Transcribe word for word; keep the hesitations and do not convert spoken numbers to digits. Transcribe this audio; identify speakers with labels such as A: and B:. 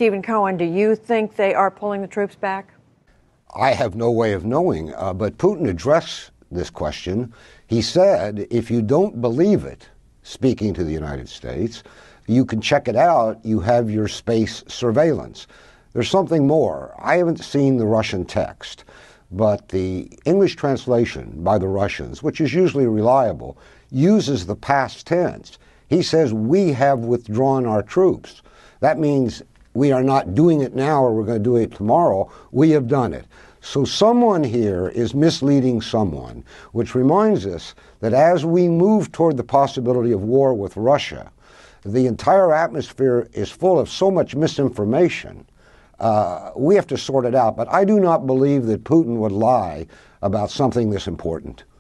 A: Stephen Cohen, do you think they are pulling the troops back?
B: I have no way of knowing, uh, but Putin addressed this question. He said, if you don't believe it, speaking to the United States, you can check it out. You have your space surveillance. There's something more. I haven't seen the Russian text, but the English translation by the Russians, which is usually reliable, uses the past tense. He says, we have withdrawn our troops. That means we are not doing it now or we're going to do it tomorrow. We have done it. So someone here is misleading someone, which reminds us that as we move toward the possibility of war with Russia, the entire atmosphere is full of so much misinformation. Uh, we have to sort it out. But I do not believe that Putin would lie about something this important.